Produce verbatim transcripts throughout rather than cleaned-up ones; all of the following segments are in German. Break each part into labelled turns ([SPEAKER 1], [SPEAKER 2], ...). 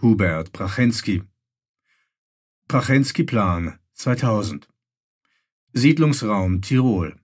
[SPEAKER 1] Hubert Prachensky. Prachensky-Plan zweitausend. Siedlungsraum Tirol.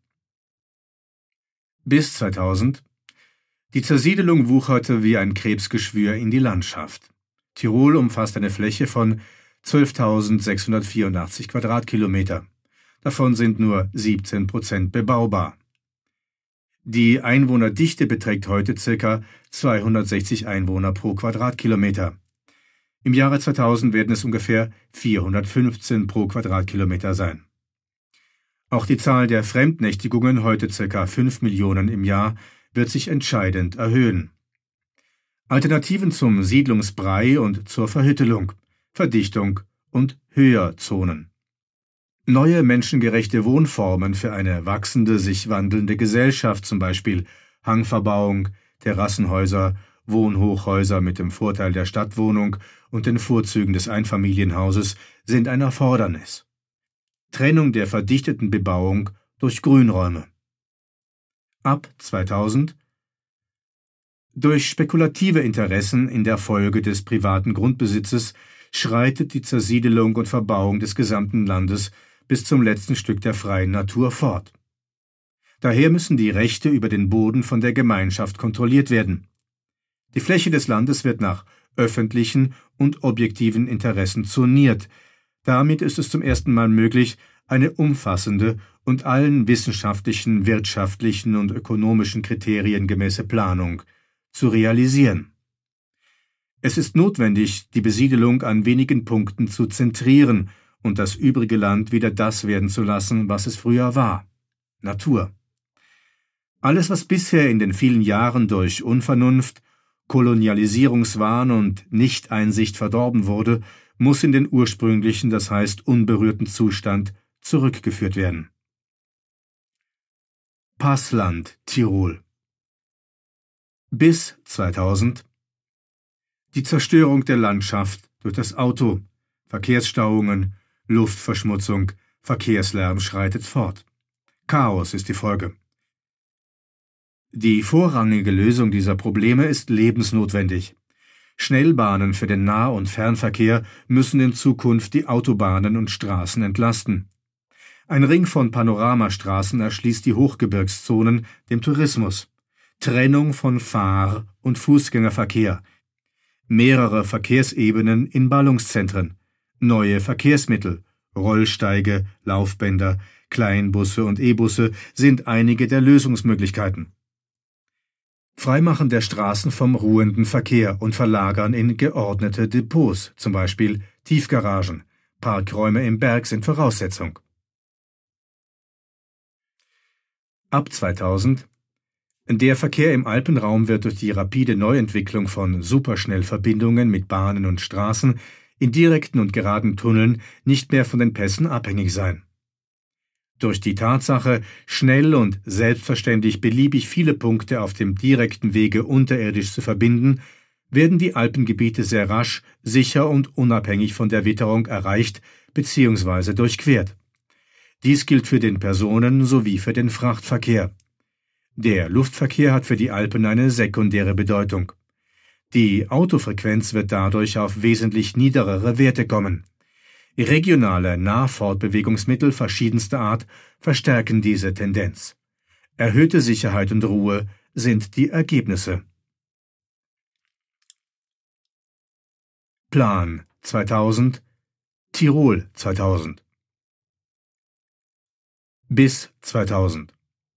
[SPEAKER 1] Bis zweitausend. Die Zersiedelung wucherte wie ein Krebsgeschwür in die Landschaft. Tirol umfasst eine Fläche von zwölftausendsechshundertvierundachtzig Quadratkilometer. Davon sind nur siebzehn Prozent bebaubar. Die Einwohnerdichte beträgt heute ca. zweihundertsechzig Einwohner pro Quadratkilometer. Im Jahre zweitausend werden es ungefähr vierhundertfünfzehn pro Quadratkilometer sein. Auch die Zahl der Fremdnächtigungen, heute ca. fünf Millionen im Jahr, wird sich entscheidend erhöhen. Alternativen zum Siedlungsbrei und zur Verhüttelung, Verdichtung und Höherzonen. Neue menschengerechte Wohnformen für eine wachsende, sich wandelnde Gesellschaft, zum Beispiel Hangverbauung, Terrassenhäuser, Wohnhochhäuser mit dem Vorteil der Stadtwohnung und den Vorzügen des Einfamilienhauses, sind ein Erfordernis. Trennung der verdichteten Bebauung durch Grünräume. Ab zweitausend. Durch spekulative Interessen in der Folge des privaten Grundbesitzes schreitet die Zersiedelung und Verbauung des gesamten Landes bis zum letzten Stück der freien Natur fort. Daher müssen die Rechte über den Boden von der Gemeinschaft kontrolliert werden. Die Fläche des Landes wird nach öffentlichen und objektiven Interessen zoniert. Damit ist es zum ersten Mal möglich, eine umfassende und allen wissenschaftlichen, wirtschaftlichen und ökonomischen Kriterien gemäße Planung zu realisieren. Es ist notwendig, die Besiedelung an wenigen Punkten zu zentrieren und das übrige Land wieder das werden zu lassen, was es früher war: Natur. Alles, was bisher in den vielen Jahren durch Unvernunft, Kolonialisierungswahn und Nichteinsicht verdorben wurde, muss in den ursprünglichen, das heißt unberührten Zustand zurückgeführt werden. Passland Tirol. Bis zweitausend. Die Zerstörung der Landschaft durch das Auto, Verkehrsstauungen, Luftverschmutzung, Verkehrslärm schreitet fort. Chaos ist die Folge. Die vorrangige Lösung dieser Probleme ist lebensnotwendig. Schnellbahnen für den Nah- und Fernverkehr müssen in Zukunft die Autobahnen und Straßen entlasten. Ein Ring von Panoramastraßen erschließt die Hochgebirgszonen dem Tourismus. Trennung von Fahr- und Fußgängerverkehr. Mehrere Verkehrsebenen in Ballungszentren. Neue Verkehrsmittel, Rollsteige, Laufbänder, Kleinbusse und E-Busse sind einige der Lösungsmöglichkeiten. Freimachen der Straßen vom ruhenden Verkehr und Verlagern in geordnete Depots, zum Beispiel Tiefgaragen. Parkräume im Berg sind Voraussetzung. Ab zweitausend. Der Verkehr im Alpenraum wird durch die rapide Neuentwicklung von Superschnellverbindungen mit Bahnen und Straßen in direkten und geraden Tunneln nicht mehr von den Pässen abhängig sein. Durch die Tatsache, schnell und selbstverständlich beliebig viele Punkte auf dem direkten Wege unterirdisch zu verbinden, werden die Alpengebiete sehr rasch, sicher und unabhängig von der Witterung erreicht bzw. durchquert. Dies gilt für den Personen- sowie für den Frachtverkehr. Der Luftverkehr hat für die Alpen eine sekundäre Bedeutung. Die Autofrequenz wird dadurch auf wesentlich niedrigere Werte kommen. Regionale Nahfortbewegungsmittel verschiedenster Art verstärken diese Tendenz. Erhöhte Sicherheit und Ruhe sind die Ergebnisse. Plan zweitausend. Tirol zweitausend. Bis zweitausend.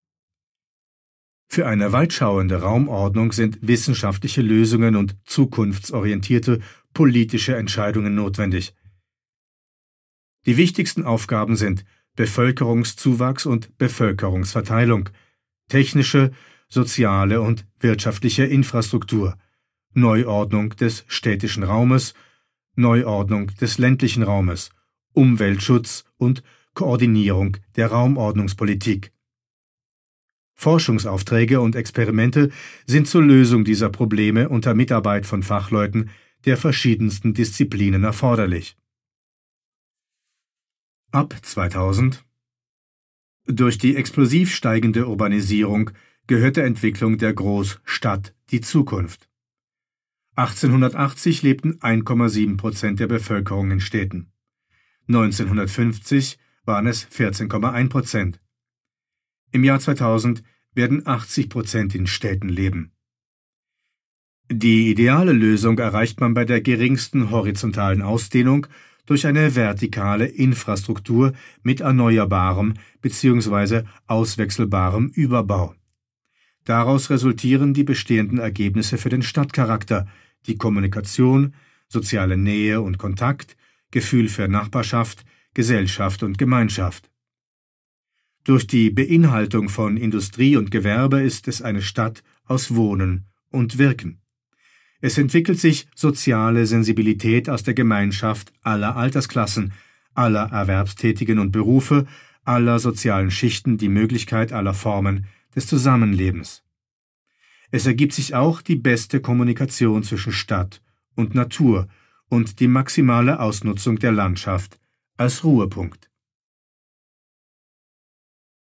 [SPEAKER 1] Für eine weitschauende Raumordnung sind wissenschaftliche Lösungen und zukunftsorientierte politische Entscheidungen notwendig. Die wichtigsten Aufgaben sind Bevölkerungszuwachs und Bevölkerungsverteilung, technische, soziale und wirtschaftliche Infrastruktur, Neuordnung des städtischen Raumes, Neuordnung des ländlichen Raumes, Umweltschutz und Koordinierung der Raumordnungspolitik. Forschungsaufträge und Experimente sind zur Lösung dieser Probleme unter Mitarbeit von Fachleuten der verschiedensten Disziplinen erforderlich. Ab zweitausend. Durch die explosiv steigende Urbanisierung gehört der Entwicklung der Großstadt die Zukunft. achtzehnhundertachtzig lebten eins Komma sieben Prozent der Bevölkerung in Städten. neunzehnhundertfünfzig waren es vierzehn Komma eins Prozent. Im Jahr zweitausend werden achtzig Prozent in Städten leben. Die ideale Lösung erreicht man bei der geringsten horizontalen Ausdehnung durch eine vertikale Infrastruktur mit erneuerbarem bzw. auswechselbarem Überbau. Daraus resultieren die bestehenden Ergebnisse für den Stadtcharakter, die Kommunikation, soziale Nähe und Kontakt, Gefühl für Nachbarschaft, Gesellschaft und Gemeinschaft. Durch die Beinhaltung von Industrie und Gewerbe ist es eine Stadt aus Wohnen und Wirken. Es entwickelt sich soziale Sensibilität aus der Gemeinschaft aller Altersklassen, aller Erwerbstätigen und Berufe, aller sozialen Schichten, die Möglichkeit aller Formen des Zusammenlebens. Es ergibt sich auch die beste Kommunikation zwischen Stadt und Natur und die maximale Ausnutzung der Landschaft als Ruhepunkt.